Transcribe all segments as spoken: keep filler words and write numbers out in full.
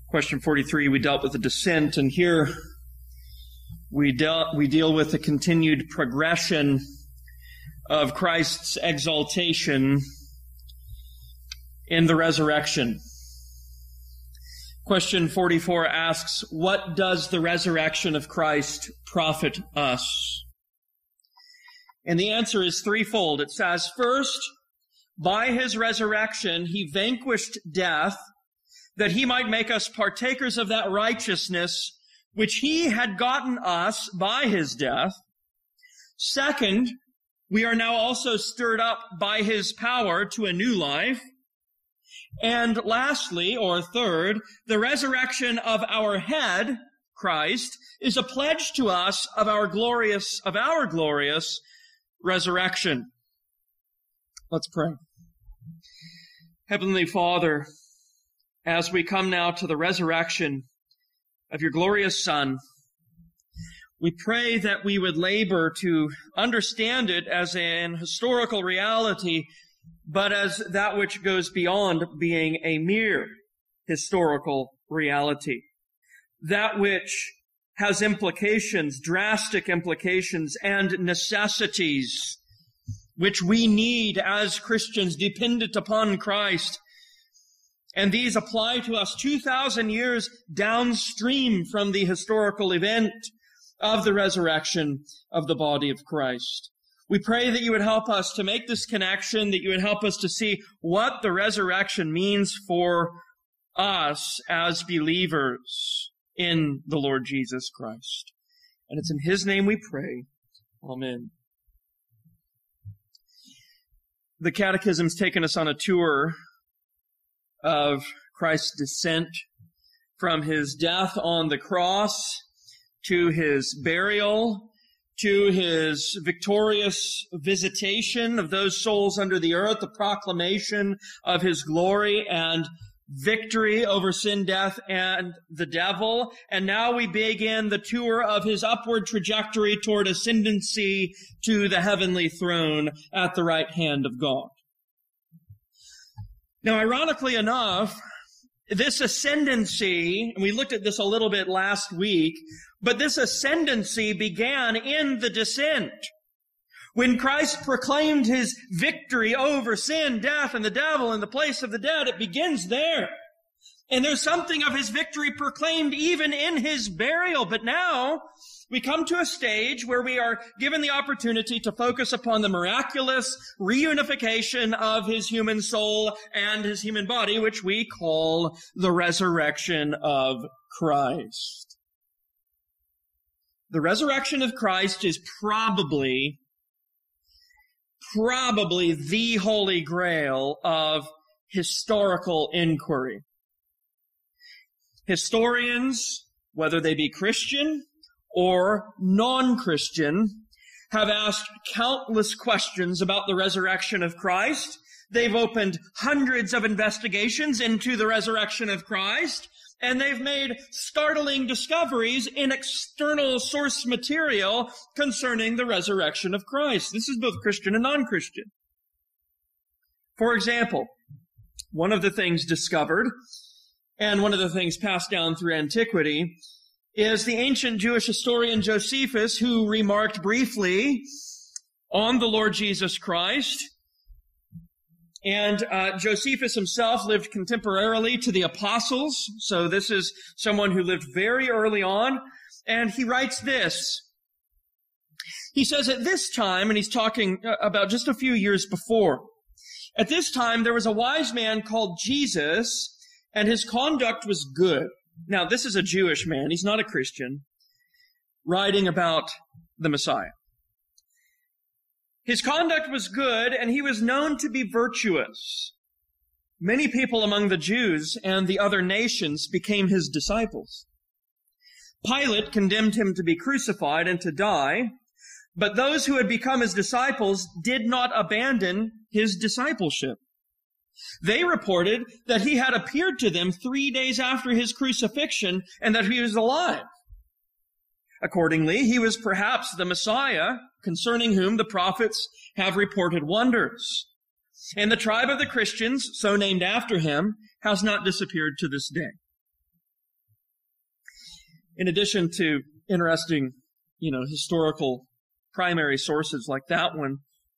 Question forty-three, we dealt with the descent, and here we, dealt, we deal with the continued progression of Christ's exaltation in the resurrection. Question forty-four asks, what does the resurrection of Christ profit us? And the answer is threefold. It says, first, by his resurrection, he vanquished death, that he might make us partakers of that righteousness which he had gotten us by his death. Second, we are now also stirred up by his power to a new life. And lastly, or third, the resurrection of our head, Christ, is a pledge to us of our glorious, of our glorious resurrection. Let's pray. Heavenly Father, as we come now to the resurrection of your glorious Son, we pray that we would labor to understand it as an historical reality, but as that which goes beyond being a mere historical reality. That which has implications, drastic implications, and necessities, which we need as Christians dependent upon Christ. And these apply to us two thousand years downstream from the historical event of the resurrection of the body of Christ. We pray that you would help us to make this connection, that you would help us to see what the resurrection means for us as believers in the Lord Jesus Christ. And it's in his name we pray. Amen. The Catechism's taken us on a tour of Christ's descent from his death on the cross to his burial, to his victorious visitation of those souls under the earth, the proclamation of his glory and victory over sin, death, and the devil. And now we begin the tour of his upward trajectory toward ascendancy to the heavenly throne at the right hand of God. Now, ironically enough, this ascendancy, and we looked at this a little bit last week, but this ascendancy began in the descent. When Christ proclaimed his victory over sin, death, and the devil in the place of the dead, it begins there. And there's something of his victory proclaimed even in his burial. But now we come to a stage where we are given the opportunity to focus upon the miraculous reunification of his human soul and his human body, which we call the resurrection of Christ. The resurrection of Christ is probably, probably the holy grail of historical inquiry. Historians, whether they be Christian or non-Christian, have asked countless questions about the resurrection of Christ. They've opened hundreds of investigations into the resurrection of Christ, and they've made startling discoveries in external source material concerning the resurrection of Christ. This is both Christian and non-Christian. For example, one of the things discovered, and one of the things passed down through antiquity, is the ancient Jewish historian Josephus, who remarked briefly on the Lord Jesus Christ. And uh, Josephus himself lived contemporarily to the apostles, so this is someone who lived very early on. And he writes this. He says, at this time, and he's talking about just a few years before, at this time there was a wise man called Jesus, and his conduct was good. Now, this is a Jewish man, he's not a Christian, writing about the Messiah. His conduct was good, and he was known to be virtuous. Many people among the Jews and the other nations became his disciples. Pilate condemned him to be crucified and to die, but those who had become his disciples did not abandon his discipleship. They reported that he had appeared to them three days after his crucifixion and that he was alive. Accordingly, he was perhaps the Messiah, concerning whom the prophets have reported wonders. And the tribe of the Christians, so named after him, has not disappeared to this day. In addition to interesting, you know, historical primary sources like that one,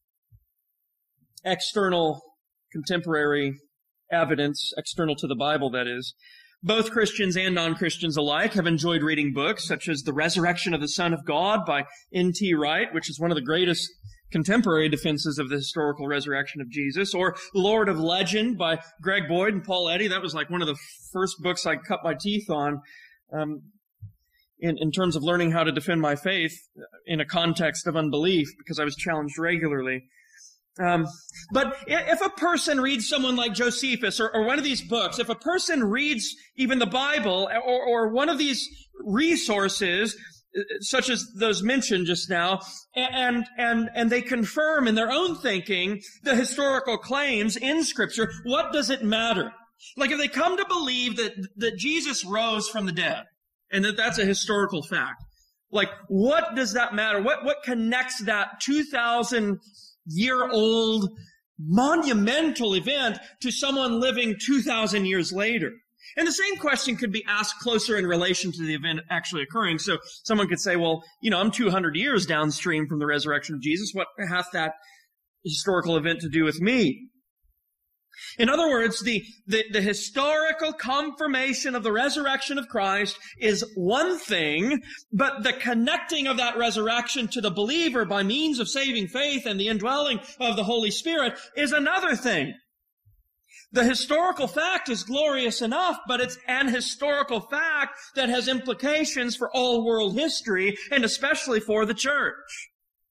external contemporary evidence, external to the Bible, that is, both Christians and non-Christians alike have enjoyed reading books such as The Resurrection of the Son of God by N T Wright, which is one of the greatest contemporary defenses of the historical resurrection of Jesus, or Lord of Legend by Greg Boyd and Paul Eddy. That was like one of the first books I cut my teeth on um, in, in terms of learning how to defend my faith in a context of unbelief, because I was challenged regularly. Um, but if a person reads someone like Josephus or, or one of these books, if a person reads even the Bible or, or one of these resources, such as those mentioned just now, and, and, and they confirm in their own thinking the historical claims in Scripture, what does it matter? Like if they come to believe that, that Jesus rose from the dead, and that that's a historical fact, like what does that matter? What, what connects that two thousand year old monumental event to someone living two thousand years later? And the same question could be asked closer in relation to the event actually occurring. So someone could say, well, you know, I'm two hundred years downstream from the resurrection of Jesus. What hath that historical event to do with me? In other words, the, the, the historical confirmation of the resurrection of Christ is one thing, but the connecting of that resurrection to the believer by means of saving faith and the indwelling of the Holy Spirit is another thing. The historical fact is glorious enough, but it's an historical fact that has implications for all world history, and especially for the church.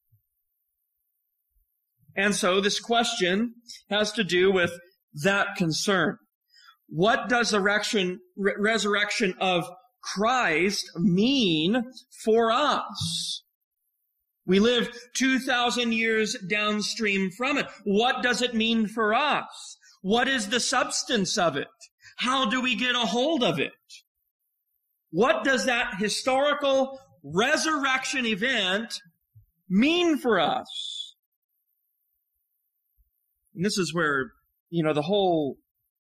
And so this question has to do with that concern. What does the resurrection, re- resurrection of Christ mean for us? We live two thousand years downstream from it. What does it mean for us? What is the substance of it? How do we get a hold of it? What does that historical resurrection event mean for us? And this is where, you know, the whole,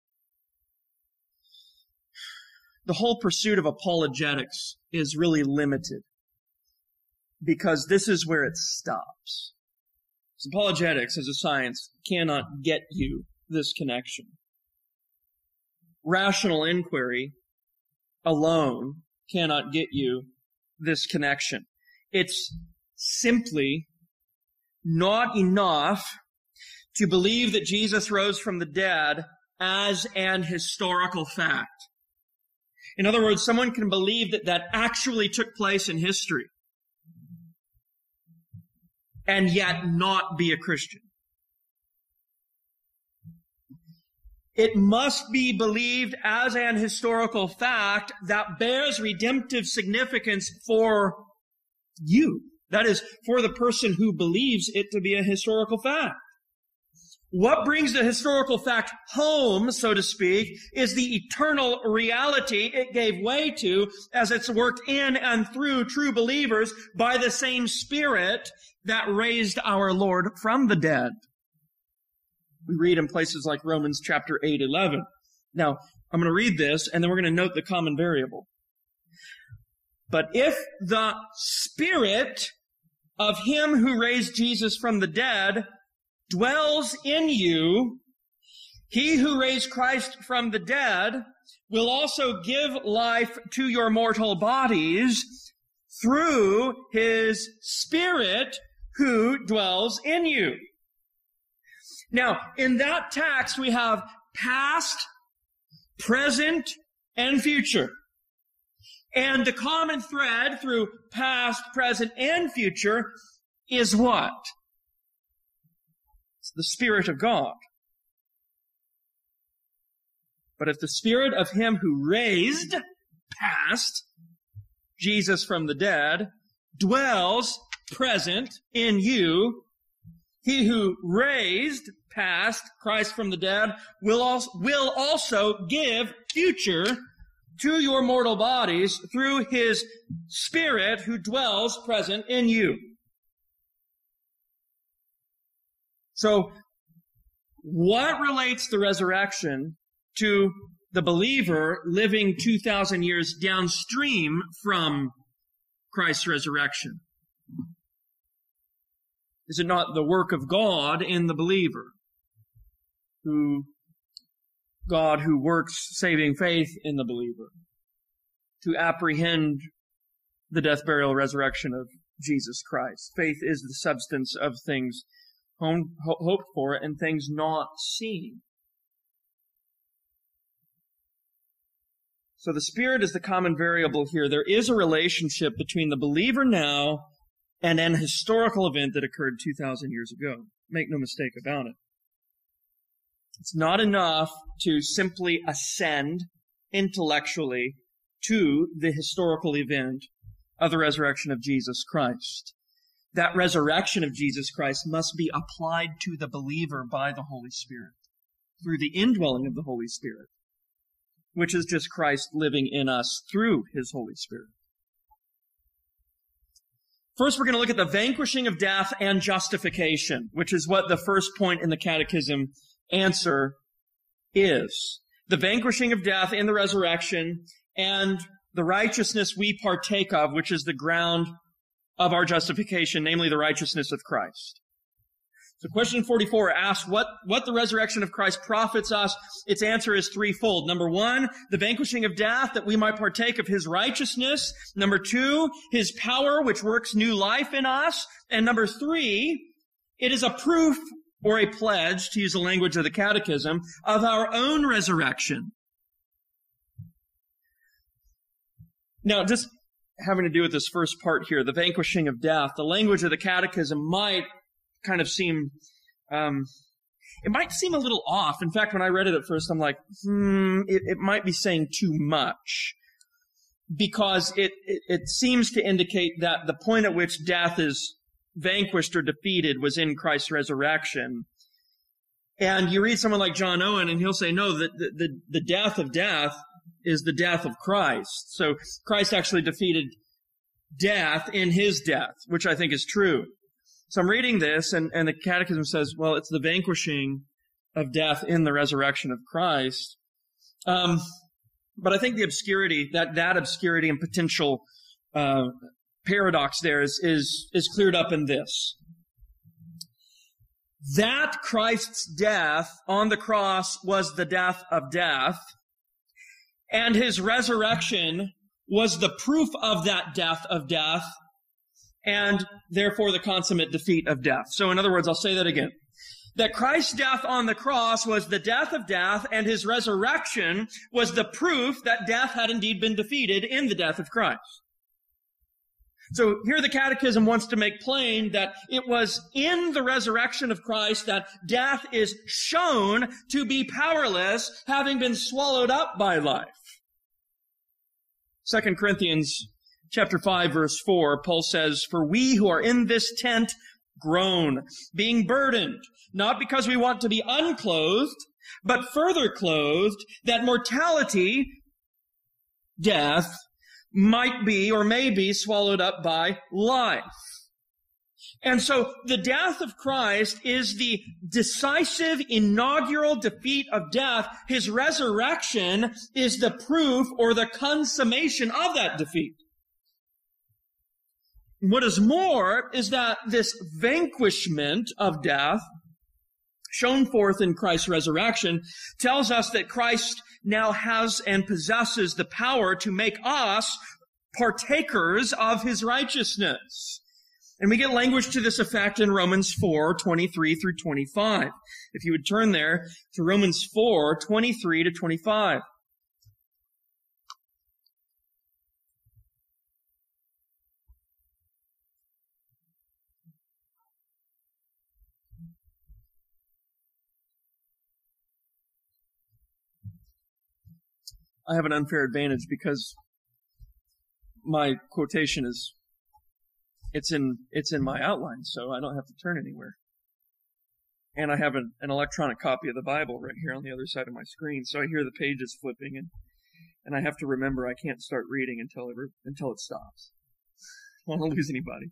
the whole pursuit of apologetics is really limited, because this is where it stops. So apologetics as a science cannot get you this connection. Rational inquiry alone cannot get you this connection. It's simply not enough to believe that Jesus rose from the dead as an historical fact. In other words, someone can believe that that actually took place in history and yet not be a Christian. It must be believed as an historical fact that bears redemptive significance for you. That is, for the person who believes it to be a historical fact. What brings the historical fact home, so to speak, is the eternal reality it gave way to as it's worked in and through true believers by the same Spirit that raised our Lord from the dead. We read in places like Romans chapter eight, eleven. Now, I'm going to read this, and then we're going to note the common variable. But if the Spirit of Him who raised Jesus from the dead dwells in you, He who raised Christ from the dead will also give life to your mortal bodies through His Spirit who dwells in you. Now, in that text, we have past, present, and future. And the common thread through past, present, and future is what? It's the Spirit of God. But if the Spirit of Him who raised, past, Jesus from the dead, dwells, present, in you, He who raised, past, Christ from the dead, will also, will also give future to your mortal bodies through His Spirit who dwells, present, in you. So, what relates the resurrection to the believer living two thousand years downstream from Christ's resurrection? Is it not the work of God in the believer? Who, God who works saving faith in the believer to apprehend the death, burial, resurrection of Jesus Christ. Faith is the substance of things hoped for and things not seen. So the Spirit is the common variable here. There is a relationship between the believer now and an historical event that occurred two thousand years ago. Make no mistake about it. It's not enough to simply ascend intellectually to the historical event of the resurrection of Jesus Christ. That resurrection of Jesus Christ must be applied to the believer by the Holy Spirit, through the indwelling of the Holy Spirit, which is just Christ living in us through His Holy Spirit. First, we're going to look at the vanquishing of death and justification, which is what the first point in the Catechism answer is. The vanquishing of death in the resurrection and the righteousness we partake of, which is the ground of our justification, namely the righteousness of Christ. So question forty-four asks what, what the resurrection of Christ profits us. Its answer is threefold. Number one, the vanquishing of death, that we might partake of His righteousness. Number two, His power, which works new life in us. And number three, it is a proof or a pledge, to use the language of the Catechism, of our own resurrection. Now, just having to do with this first part here, the vanquishing of death, the language of the Catechism might kind of seem, um, it might seem a little off. In fact, when I read it at first, I'm like, hmm, it, it might be saying too much. Because it, it, it seems to indicate that the point at which death is vanquished or defeated was in Christ's resurrection. And you read someone like John Owen, and he'll say, no, the, the, the death of death is the death of Christ. So Christ actually defeated death in His death, which I think is true. So I'm reading this, and, and the Catechism says, well, it's the vanquishing of death in the resurrection of Christ. Um, but I think the obscurity, that, that obscurity and potential uh, paradox there is, is, is cleared up in this. That Christ's death on the cross was the death of death, and His resurrection was the proof of that death of death, and therefore the consummate defeat of death. So in other words, I'll say that again. That Christ's death on the cross was the death of death, and His resurrection was the proof that death had indeed been defeated in the death of Christ. So here the Catechism wants to make plain that it was in the resurrection of Christ that death is shown to be powerless, having been swallowed up by life. Second Corinthians chapter five, verse four, Paul says, "For we who are in this tent groan, being burdened, not because we want to be unclothed, but further clothed, that mortality, death, might be or may be swallowed up by life." And so the death of Christ is the decisive inaugural defeat of death. His resurrection is the proof or the consummation of that defeat. What is more is that this vanquishment of death, shown forth in Christ's resurrection, tells us that Christ now has and possesses the power to make us partakers of His righteousness. And we get language to this effect in Romans four, twenty-three through twenty-five. If you would turn there to Romans four, twenty-three to twenty-five. I have an unfair advantage because my quotation is, it's in, it's in my outline, so I don't have to turn anywhere. And I have an, an electronic copy of the Bible right here on the other side of my screen, so I hear the pages flipping, and, and I have to remember I can't start reading until it, until it stops. I don't want to lose anybody.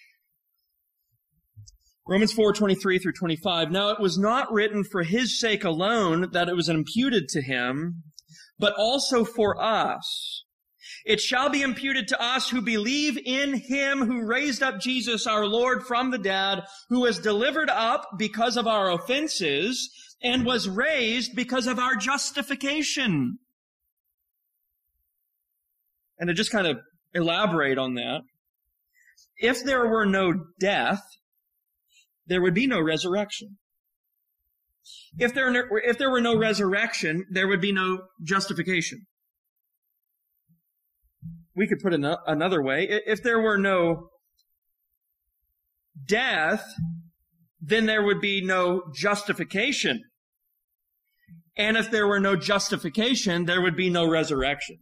Romans four, twenty-three through twenty-five. "Now it was not written for His sake alone that it was imputed to Him, but also for us. It shall be imputed to us who believe in him who raised up Jesus our Lord from the dead, who was delivered up because of our offenses and was raised because of our justification. And to just kind of elaborate on that, if there were no death, there would be no resurrection. If there, if there were no resurrection, there would be no justification. We could put it another way. If there were no death, then there would be no justification. And if there were no justification, there would be no resurrection.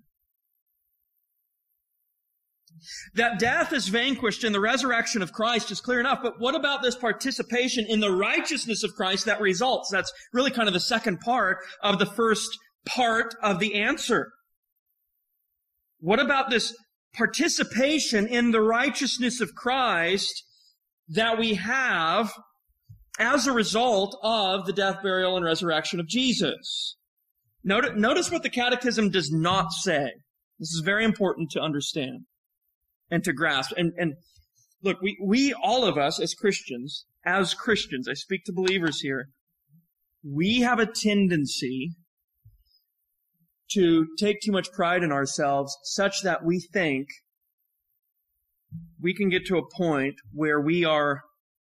That death is vanquished in the resurrection of Christ is clear enough, but what about this participation in the righteousness of Christ that results? That's really kind of the second part of the first part of the answer. What about this participation in the righteousness of Christ that we have as a result of the death, burial, and resurrection of Jesus? Notice, notice what the Catechism does not say. This is very important to understand and to grasp. And, and look, we, we, all of us as Christians, as Christians, I speak to believers here, we have a tendency to take too much pride in ourselves such that we think we can get to a point where we are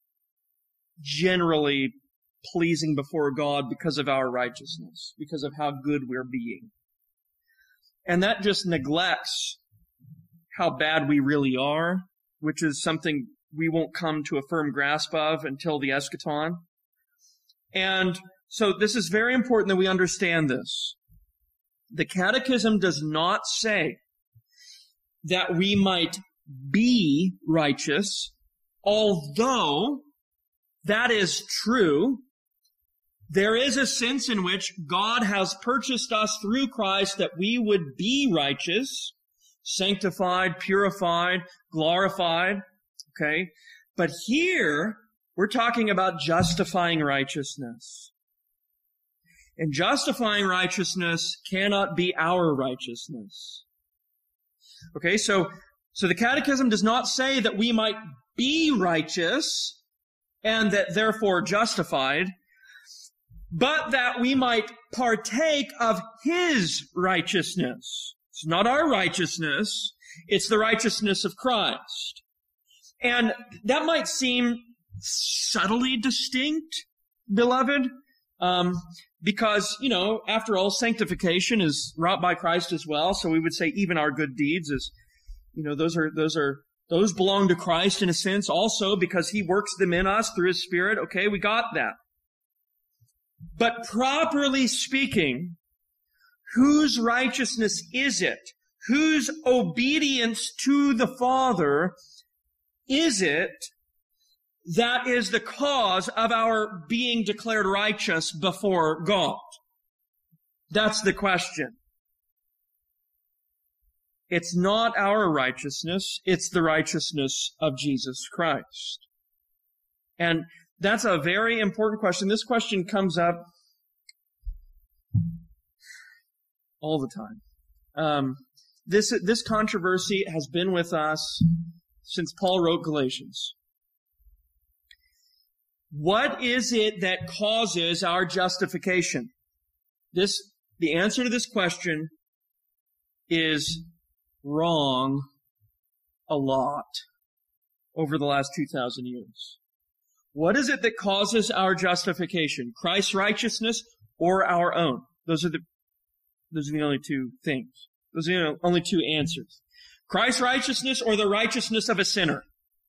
generally pleasing before God because of our righteousness, because of how good we're being. And that just neglects how bad we really are, which is something we won't come to a firm grasp of until the eschaton. And so this is very important that we understand this. The Catechism does not say that we might be righteous, although that is true. There is a sense in which God has purchased us through Christ that we would be righteous, sanctified, purified, glorified, okay? But here, we're talking about justifying righteousness. And justifying righteousness cannot be our righteousness. Okay, so, so the Catechism does not say that we might be righteous and that therefore justified, but that we might partake of His righteousness. It's not our righteousness, it's the righteousness of Christ. And that might seem subtly distinct, beloved, um, because, you know, after all, sanctification is wrought by Christ as well. So we would say even our good deeds is, you know, those are, those are, those belong to Christ in a sense also because He works them in us through His Spirit. Okay, we got that. But properly speaking, whose righteousness is it? Whose obedience to the Father is it that is the cause of our being declared righteous before God? That's the question. It's not our righteousness, it's the righteousness of Jesus Christ. And that's a very important question. This question comes up all the time. Um, this, this controversy has been with us since Paul wrote Galatians. What is it that causes our justification? This, the answer to this question is wrong a lot over the last two thousand years. What is it that causes our justification? Christ's righteousness or our own? Those are the, those are the only two things. Those are the only two answers. Christ's righteousness or the righteousness of a sinner?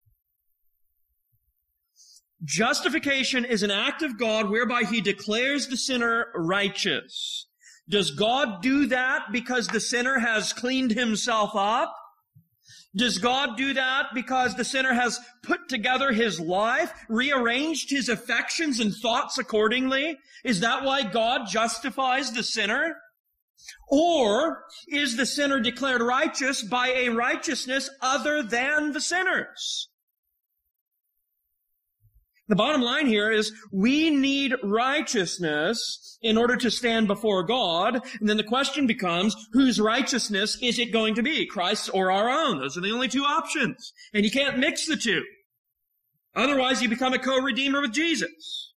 Justification is an act of God whereby He declares the sinner righteous. Does God do that because the sinner has cleaned himself up? Does God do that because the sinner has put together his life, rearranged his affections and thoughts accordingly? Is that why God justifies the sinner? Or is the sinner declared righteous by a righteousness other than the sinner's? The bottom line here is we need righteousness in order to stand before God. And then the question becomes, whose righteousness is it going to be? Christ's or our own? Those are the only two options. And you can't mix the two. Otherwise, you become a co-redeemer with Jesus.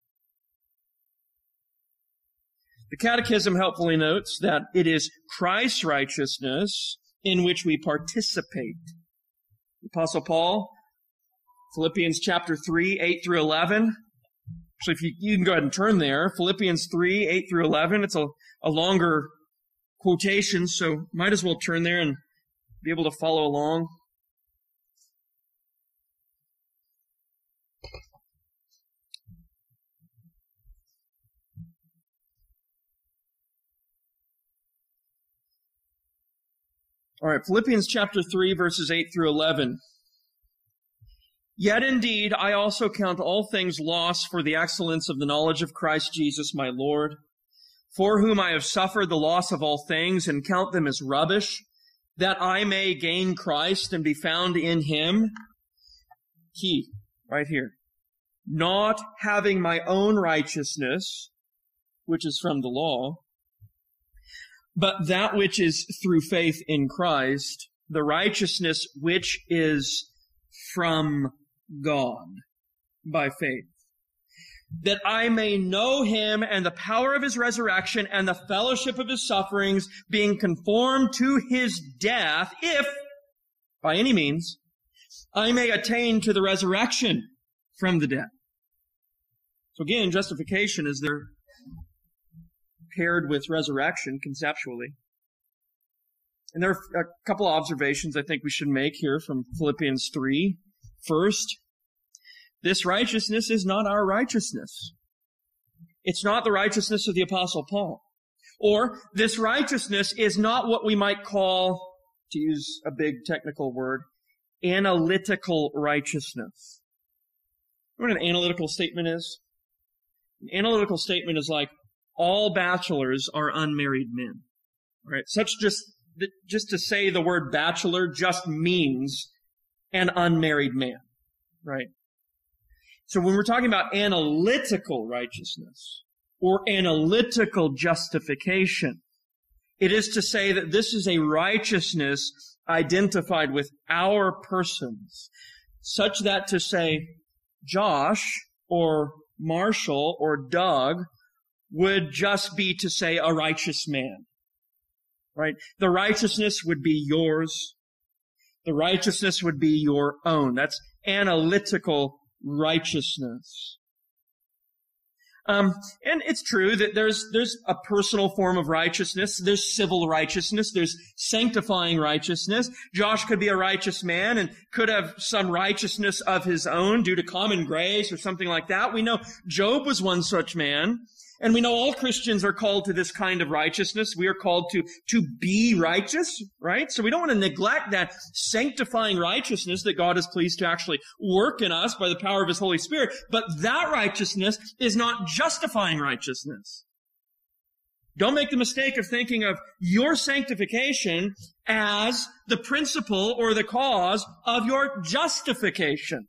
The Catechism helpfully notes that it is Christ's righteousness in which we participate. The Apostle Paul, Philippians chapter three, eight through eleven. Actually, if you, you can go ahead and turn there. Philippians three, eight through eleven. It's a, a longer quotation, so might as well turn there and be able to follow along. All right, Philippians chapter three, verses eight through eleven. Yet indeed, I also count all things lost for the excellence of the knowledge of Christ Jesus my Lord, for whom I have suffered the loss of all things, and count them as rubbish, that I may gain Christ and be found in him. Key, right here. Not having my own righteousness, which is from the law, but that which is through faith in Christ, the righteousness which is from God by faith, that I may know him and the power of his resurrection and the fellowship of his sufferings, being conformed to his death, if, by any means, I may attain to the resurrection from the dead. So again, justification is there paired with resurrection conceptually. And there are a couple of observations I think we should make here from Philippians three. First, this righteousness is not our righteousness. It's not the righteousness of the Apostle Paul. Or, this righteousness is not what we might call, to use a big technical word, analytical righteousness. You know what an analytical statement is? An analytical statement is like, all bachelors are unmarried men. Right? Such just, just to say the word bachelor just means an unmarried man. Right? So when we're talking about analytical righteousness or analytical justification, it is to say that this is a righteousness identified with our persons, such that to say Josh or Marshall or Doug would just be to say a righteous man. Right? The righteousness would be yours. The righteousness would be your own. That's analytical righteousness. Um, and it's true that there's there's a personal form of righteousness. There's civil righteousness. There's sanctifying righteousness. Josh could be a righteous man and could have some righteousness of his own due to common grace or something like that. We know Job was one such man. And we know all Christians are called to this kind of righteousness. We are called to, to be righteous, right? So we don't want to neglect that sanctifying righteousness that God is pleased to actually work in us by the power of his Holy Spirit. But that righteousness is not justifying righteousness. Don't make the mistake of thinking of your sanctification as the principle or the cause of your justification.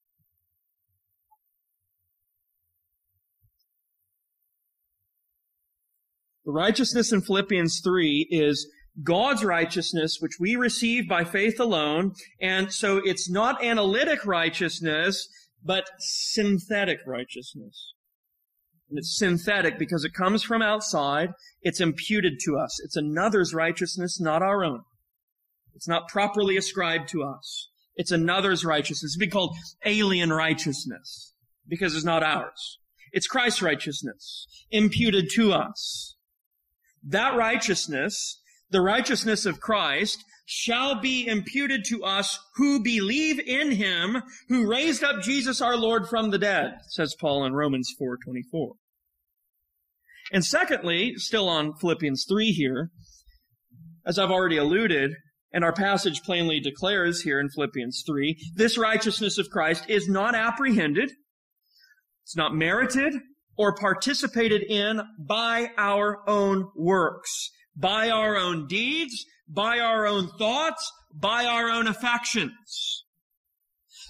The righteousness in Philippians three is God's righteousness, which we receive by faith alone. And so it's not analytic righteousness, but synthetic righteousness. And it's synthetic because it comes from outside. It's imputed to us. It's another's righteousness, not our own. It's not properly ascribed to us. It's another's righteousness. It's been called alien righteousness because it's not ours. It's Christ's righteousness imputed to us. That righteousness, the righteousness of Christ, shall be imputed to us who believe in him, who raised up Jesus our Lord from the dead, says Paul in Romans four twenty-four. And secondly, still on Philippians three here, as I've already alluded, and our passage plainly declares here in Philippians three, this righteousness of Christ is not apprehended, it's not merited, or participated in by our own works, by our own deeds, by our own thoughts, by our own affections.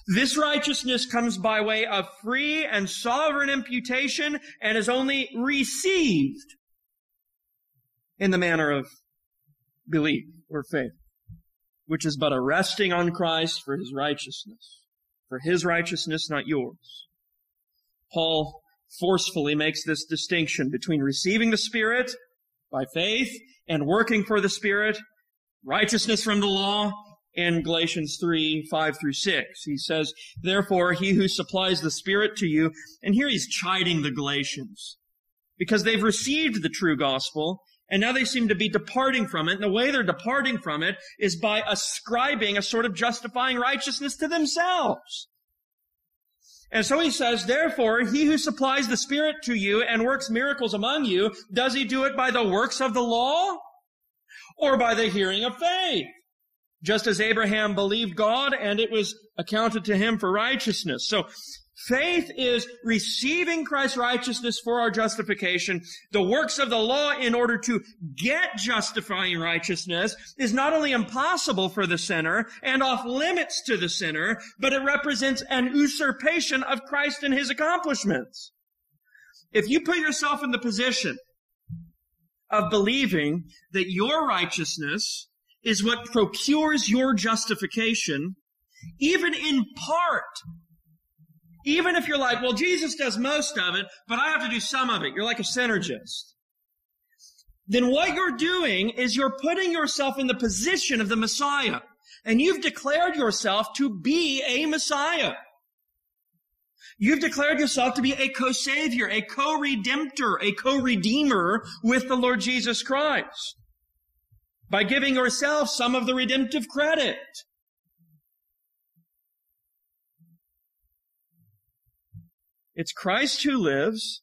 This righteousness comes by way of free and sovereign imputation and is only received in the manner of belief or faith, which is but a resting on Christ for his righteousness. For his righteousness, not yours. Paul forcefully makes this distinction between receiving the Spirit by faith and working for the Spirit, righteousness from the law, in Galatians three, five through six. He says, therefore, he who supplies the Spirit to you, and here he's chiding the Galatians, because they've received the true gospel, and now they seem to be departing from it, and the way they're departing from it is by ascribing a sort of justifying righteousness to themselves. And so he says, therefore, he who supplies the Spirit to you and works miracles among you, does he do it by the works of the law or by the hearing of faith? Just as Abraham believed God and it was accounted to him for righteousness. So faith is receiving Christ's righteousness for our justification. The works of the law in order to get justifying righteousness is not only impossible for the sinner and off limits to the sinner, but it represents an usurpation of Christ and his accomplishments. If you put yourself in the position of believing that your righteousness is what procures your justification, even in part, even if you're like, well, Jesus does most of it, but I have to do some of it. You're like a synergist. Then what you're doing is you're putting yourself in the position of the Messiah. And you've declared yourself to be a Messiah. You've declared yourself to be a co-savior, a co-redemptor, a co-redeemer with the Lord Jesus Christ, by giving yourself some of the redemptive credit. It's Christ who lives.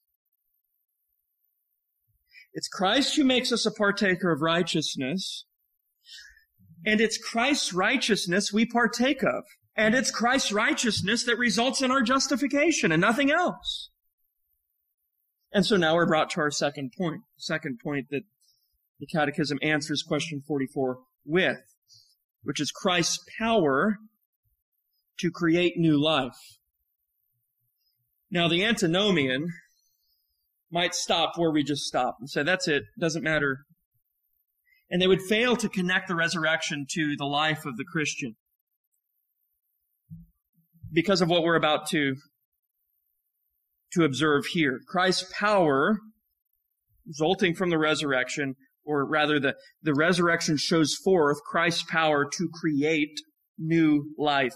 It's Christ who makes us a partaker of righteousness. And it's Christ's righteousness we partake of. And it's Christ's righteousness that results in our justification and nothing else. And so now we're brought to our second point. Second point that the Catechism answers question forty-four with, which is Christ's power to create new life. Now, the antinomian might stop where we just stopped and say, that's it, doesn't matter. And they would fail to connect the resurrection to the life of the Christian because of what we're about to, to observe here. Christ's power resulting from the resurrection, or rather the, the resurrection shows forth Christ's power to create new life.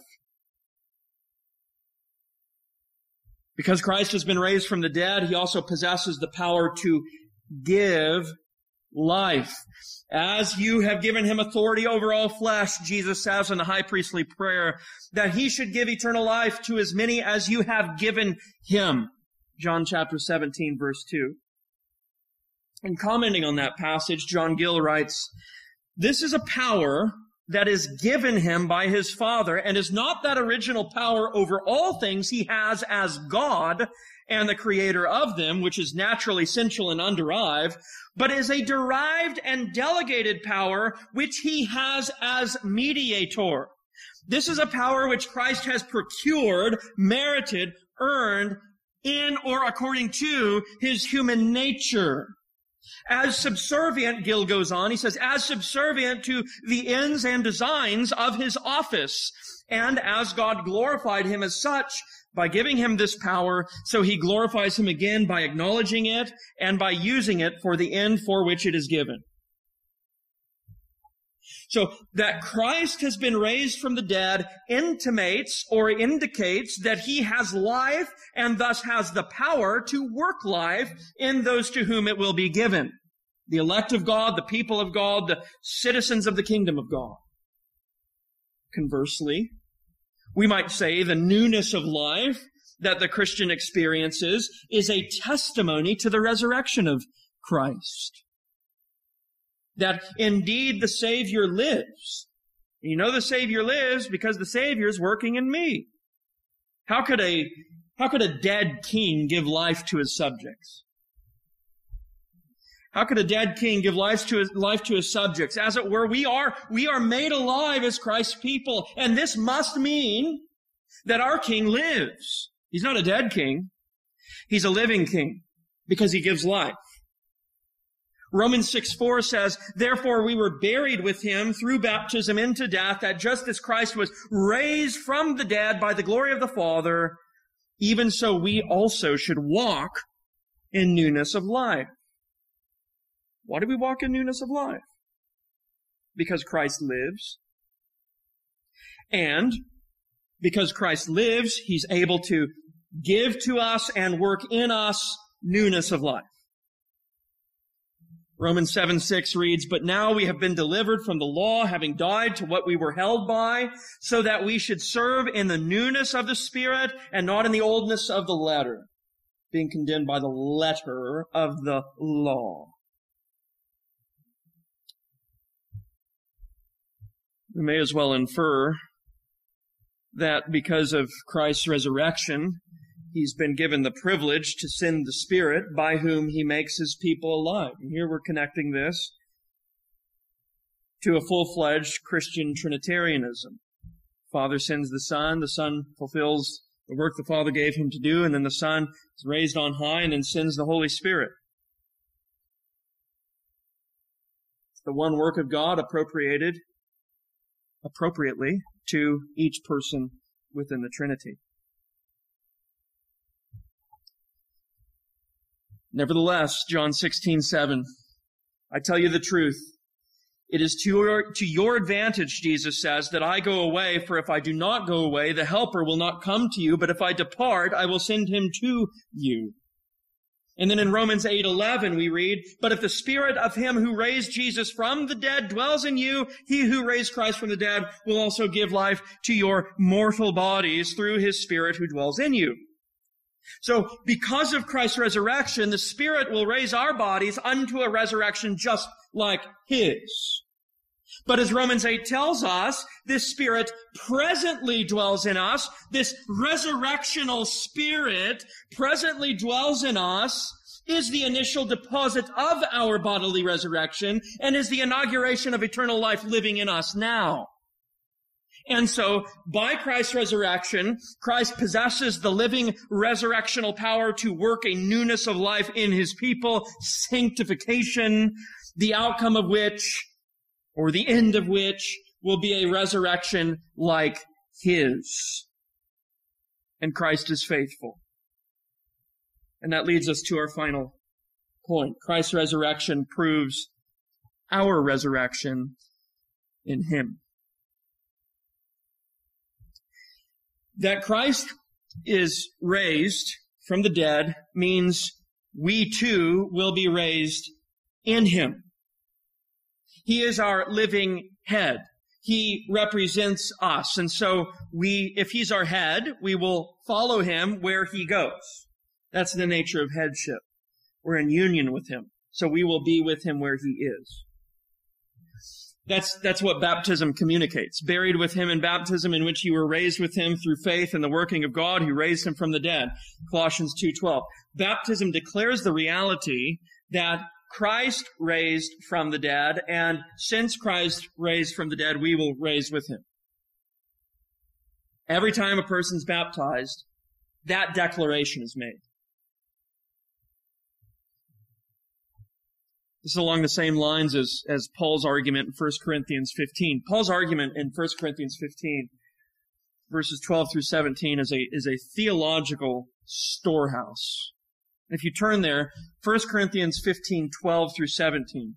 Because Christ has been raised from the dead, he also possesses the power to give life. As you have given him authority over all flesh, Jesus says in the high priestly prayer, that he should give eternal life to as many as you have given him. John chapter seventeen, verse two. And commenting on that passage, John Gill writes, this is a power that is given him by his Father, and is not that original power over all things he has as God and the creator of them, which is naturally essential and underived, but is a derived and delegated power which he has as mediator. This is a power which Christ has procured, merited, earned in or according to his human nature. As subservient, Gill goes on, he says, as subservient to the ends and designs of his office, and as God glorified him as such by giving him this power, so he glorifies him again by acknowledging it and by using it for the end for which it is given. So that Christ has been raised from the dead intimates or indicates that he has life and thus has the power to work life in those to whom it will be given. The elect of God, the people of God, the citizens of the kingdom of God. Conversely, we might say the newness of life that the Christian experiences is a testimony to the resurrection of Christ. That indeed the Savior lives. You know the Savior lives because the Savior is working in me. How could a, how could a dead king give life to his subjects? How could a dead king give life to his, life to his subjects? As it were, we are, we are made alive as Christ's people. And this must mean that our king lives. He's not a dead king. He's a living king because he gives life. Romans six four says, therefore we were buried with him through baptism into death, that just as Christ was raised from the dead by the glory of the Father, even so we also should walk in newness of life. Why do we walk in newness of life? Because Christ lives. And because Christ lives, he's able to give to us and work in us newness of life. Romans seven six reads, but now we have been delivered from the law, having died to what we were held by, so that we should serve in the newness of the Spirit and not in the oldness of the letter, being condemned by the letter of the law. We may as well infer that because of Christ's resurrection, he's been given the privilege to send the Spirit by whom he makes his people alive. And here we're connecting this to a full-fledged Christian Trinitarianism. Father sends the Son, the Son fulfills the work the Father gave him to do, and then the Son is raised on high and then sends the Holy Spirit. It's the one work of God appropriated appropriately to each person within the Trinity. Nevertheless, John sixteen seven, I tell you the truth. It is to your, to your advantage, Jesus says, that I go away, for if I do not go away, the Helper will not come to you, but if I depart, I will send him to you. And then in Romans eight eleven we read, but if the Spirit of him who raised Jesus from the dead dwells in you, he who raised Christ from the dead will also give life to your mortal bodies through his Spirit who dwells in you. So, because of Christ's resurrection, the Spirit will raise our bodies unto a resurrection just like his. But as Romans eight tells us, this Spirit presently dwells in us. This resurrectional Spirit presently dwells in us, is the initial deposit of our bodily resurrection, and is the inauguration of eternal life living in us now. And so, by Christ's resurrection, Christ possesses the living resurrectional power to work a newness of life in his people, sanctification, the outcome of which, or the end of which, will be a resurrection like his. And Christ is faithful. And that leads us to our final point. Christ's resurrection proves our resurrection in him. That Christ is raised from the dead means we too will be raised in him. He is our living head. He represents us. And so we, if he's our head, we will follow him where he goes. That's the nature of headship. We're in union with him. So we will be with him where he is. That's, that's what baptism communicates. Buried with him in baptism, in which you were raised with him through faith in the working of God who raised him from the dead. Colossians two twelve. Baptism declares the reality that Christ raised from the dead, and since Christ raised from the dead, we will raise with him. Every time a person's baptized, that declaration is made. This is along the same lines as, as Paul's argument in First Corinthians fifteen. Paul's argument in First Corinthians fifteen, verses twelve through seventeen, is a, is a theological storehouse. If you turn there, First Corinthians fifteen, twelve through seventeen.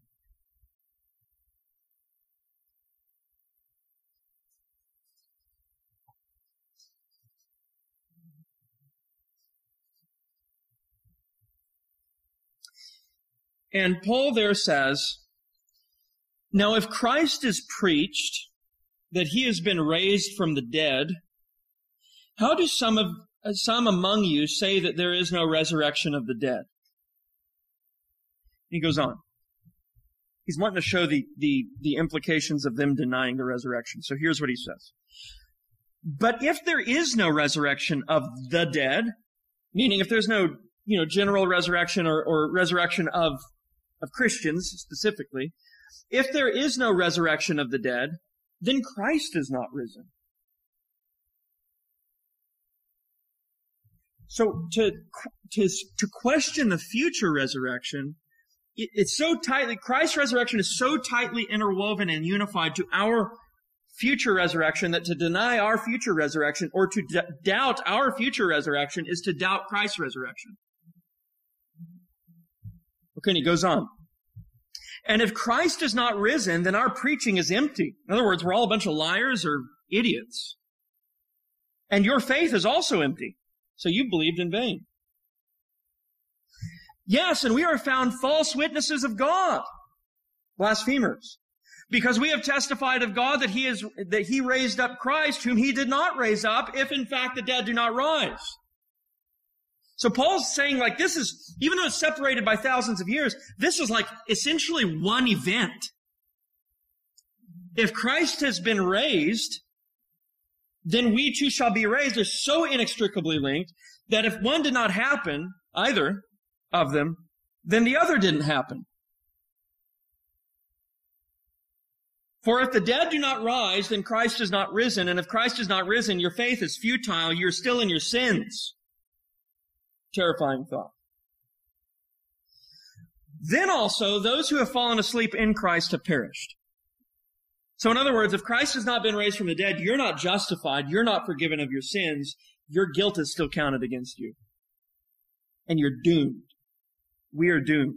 And Paul there says, now if Christ is preached that he has been raised from the dead, how do some of some among you say that there is no resurrection of the dead? He goes on. He's wanting to show the, the, the implications of them denying the resurrection. So here's what he says. But if there is no resurrection of the dead, meaning if there's no, you know, general resurrection or, or resurrection of of Christians specifically, if there is no resurrection of the dead, then Christ is not risen. So to, to, to question the future resurrection, it, it's so tightly, Christ's resurrection is so tightly interwoven and unified to our future resurrection that to deny our future resurrection or to d- doubt our future resurrection is to doubt Christ's resurrection. Okay, and he goes on. And if Christ is not risen, then our preaching is empty. In other words, we're all a bunch of liars or idiots. And your faith is also empty. So you believed in vain. Yes, and we are found false witnesses of God, blasphemers, because we have testified of God that he is, that he raised up Christ, whom he did not raise up, if in fact the dead do not rise. So Paul's saying, like, this is, even though it's separated by thousands of years, this is like essentially one event. If Christ has been raised, then we too shall be raised. They're so inextricably linked that if one did not happen, either of them, then the other didn't happen. For if the dead do not rise, then Christ is not risen. And if Christ is not risen, your faith is futile. You're still in your sins. Terrifying thought. Then also, those who have fallen asleep in Christ have perished. So in other words, if Christ has not been raised from the dead, you're not justified. You're not forgiven of your sins. Your guilt is still counted against you. And you're doomed. We are doomed.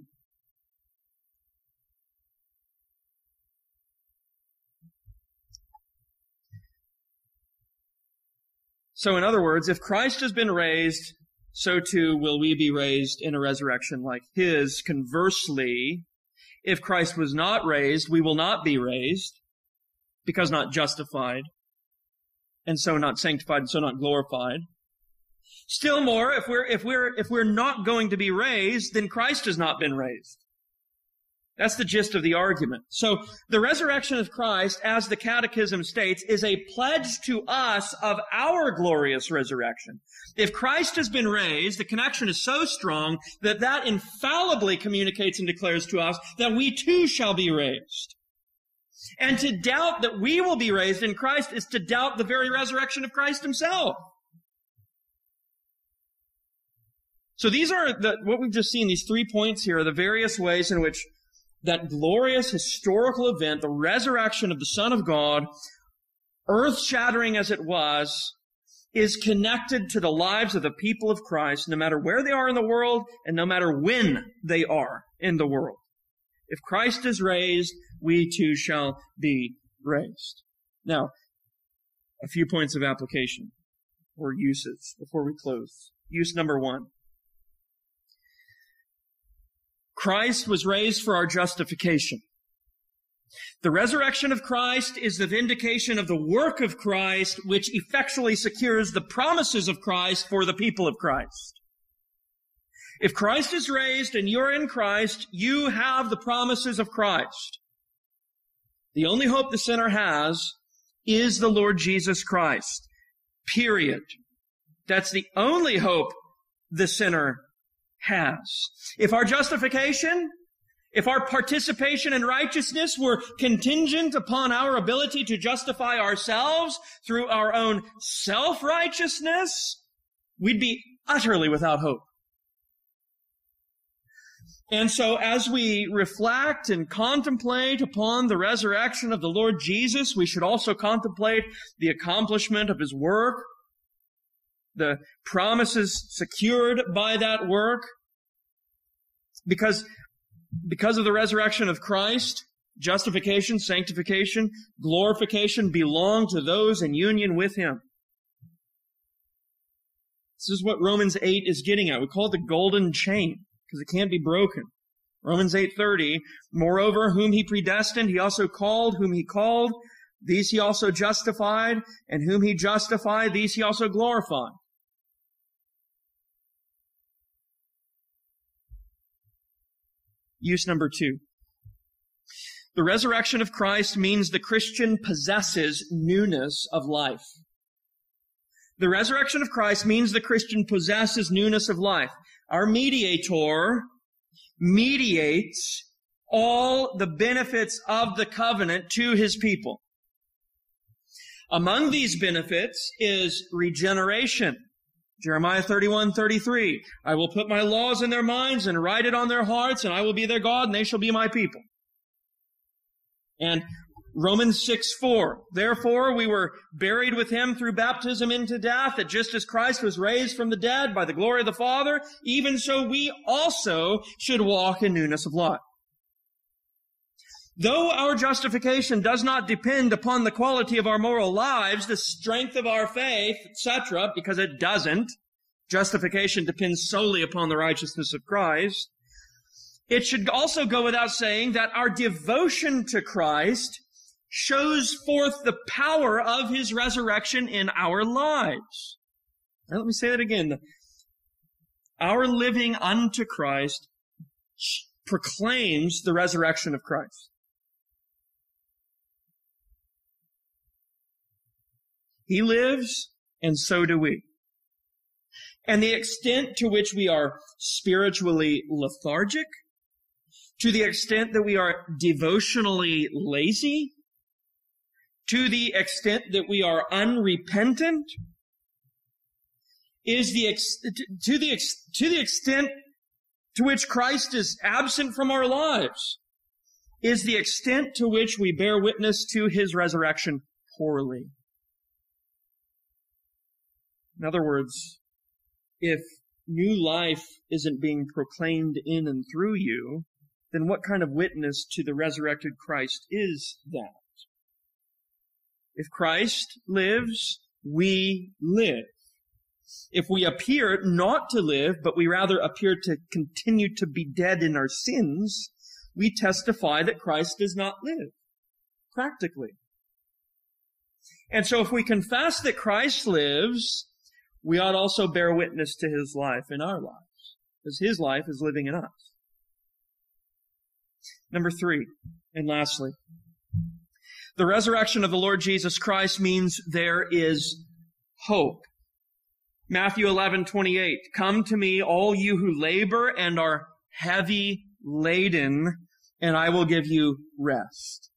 So in other words, if Christ has been raised, so too will we be raised in a resurrection like his. Conversely, if Christ was not raised, we will not be raised, because not justified, and so not sanctified, and so not glorified. Still more, if we're, if we're, if we're not going to be raised, then Christ has not been raised. That's the gist of the argument. So the resurrection of Christ, as the Catechism states, is a pledge to us of our glorious resurrection. If Christ has been raised, the connection is so strong that that infallibly communicates and declares to us that we too shall be raised. And to doubt that we will be raised in Christ is to doubt the very resurrection of Christ himself. So these are the, what we've just seen, these three points here are the various ways in which that glorious historical event, the resurrection of the Son of God, earth-shattering as it was, is connected to the lives of the people of Christ, no matter where they are in the world and no matter when they are in the world. If Christ is raised, we too shall be raised. Now, a few points of application or uses before we close. Use number one. Christ was raised for our justification. The resurrection of Christ is the vindication of the work of Christ, which effectually secures the promises of Christ for the people of Christ. If Christ is raised and you're in Christ, you have the promises of Christ. The only hope the sinner has is the Lord Jesus Christ. Period. That's the only hope the sinner has. If our justification, if our participation in righteousness were contingent upon our ability to justify ourselves through our own self-righteousness, we'd be utterly without hope. And so as we reflect and contemplate upon the resurrection of the Lord Jesus, we should also contemplate the accomplishment of his work, the promises secured by that work. Because, because of the resurrection of Christ, justification, sanctification, glorification belong to those in union with him. This is what Romans eight is getting at. We call it the golden chain, because it can't be broken. Romans eight thirty, moreover, whom he predestined, he also called, whom he called, these he also justified, and whom he justified, these he also glorified. Use number two. The resurrection of Christ means the Christian possesses newness of life. The resurrection of Christ means the Christian possesses newness of life. Our mediator mediates all the benefits of the covenant to his people. Among these benefits is regeneration, Jeremiah thirty-one thirty-three, I will put my laws in their minds and write it on their hearts, and I will be their God, and they shall be my people. And Romans six four, therefore we were buried with him through baptism into death, that just as Christ was raised from the dead by the glory of the Father, even so we also should walk in newness of life. Though our justification does not depend upon the quality of our moral lives, the strength of our faith, et cetera, because it doesn't, justification depends solely upon the righteousness of Christ, it should also go without saying that our devotion to Christ shows forth the power of his resurrection in our lives. Now, let me say that again. Our living unto Christ proclaims the resurrection of Christ. He lives, and so do we. And the extent to which we are spiritually lethargic, to the extent that we are devotionally lazy, to the extent that we are unrepentant, is the ex- to the ex- to the extent to which Christ is absent from our lives, is the extent to which we bear witness to his resurrection poorly. In other words, if new life isn't being proclaimed in and through you, then what kind of witness to the resurrected Christ is that? If Christ lives, we live. If we appear not to live, but we rather appear to continue to be dead in our sins, we testify that Christ does not live, practically. And so if we confess that Christ lives, we ought also bear witness to his life in our lives, because his life is living in us. Number three, and lastly, the resurrection of the Lord Jesus Christ means there is hope. Matthew eleven twenty-eight, come to me, all you who labor and are heavy laden, and I will give you rest.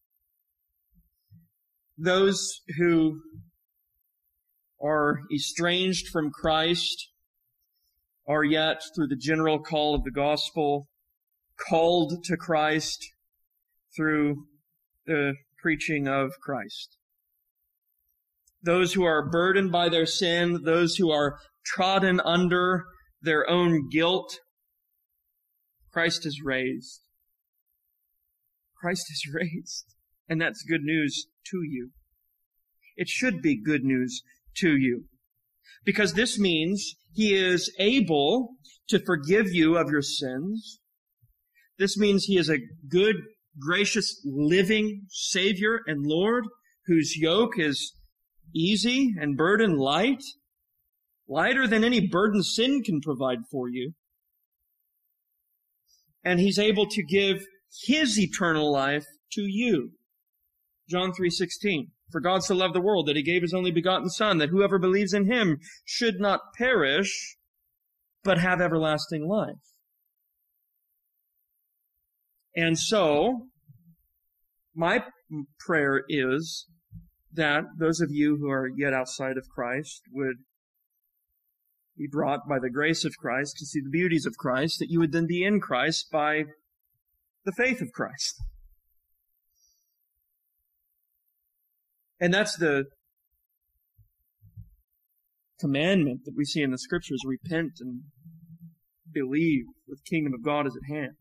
Those who are estranged from Christ are yet, through the general call of the gospel, called to Christ through the preaching of Christ. Those who are burdened by their sin, those who are trodden under their own guilt, Christ is raised. Christ is raised. And that's good news to you. It should be good news to you. Because this means he is able to forgive you of your sins. This means he is a good, gracious, living Savior and Lord whose yoke is easy and burden light, lighter than any burden sin can provide for you. And he's able to give his eternal life to you. John three sixteen. For God so loved the world that he gave his only begotten Son, that whoever believes in him should not perish, but have everlasting life. And so, my prayer is that those of you who are yet outside of Christ would be brought by the grace of Christ to see the beauties of Christ, that you would then be in Christ by the faith of Christ. And that's the commandment that we see in the Scriptures: repent and believe, for the kingdom of God is at hand.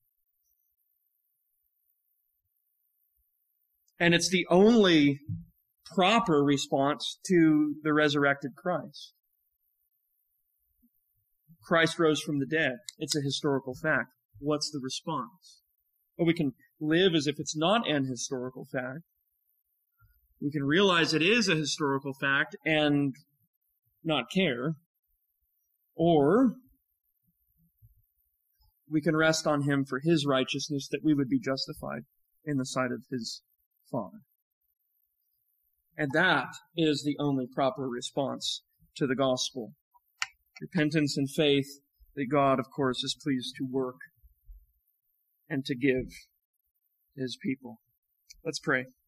And it's the only proper response to the resurrected Christ. Christ rose from the dead. It's a historical fact. What's the response? Well, we can live as if it's not an historical fact. We can realize it is a historical fact and not care. Or we can rest on him for his righteousness, that we would be justified in the sight of his Father. And that is the only proper response to the gospel. Repentance and faith that God, of course, is pleased to work and to give his people. Let's pray.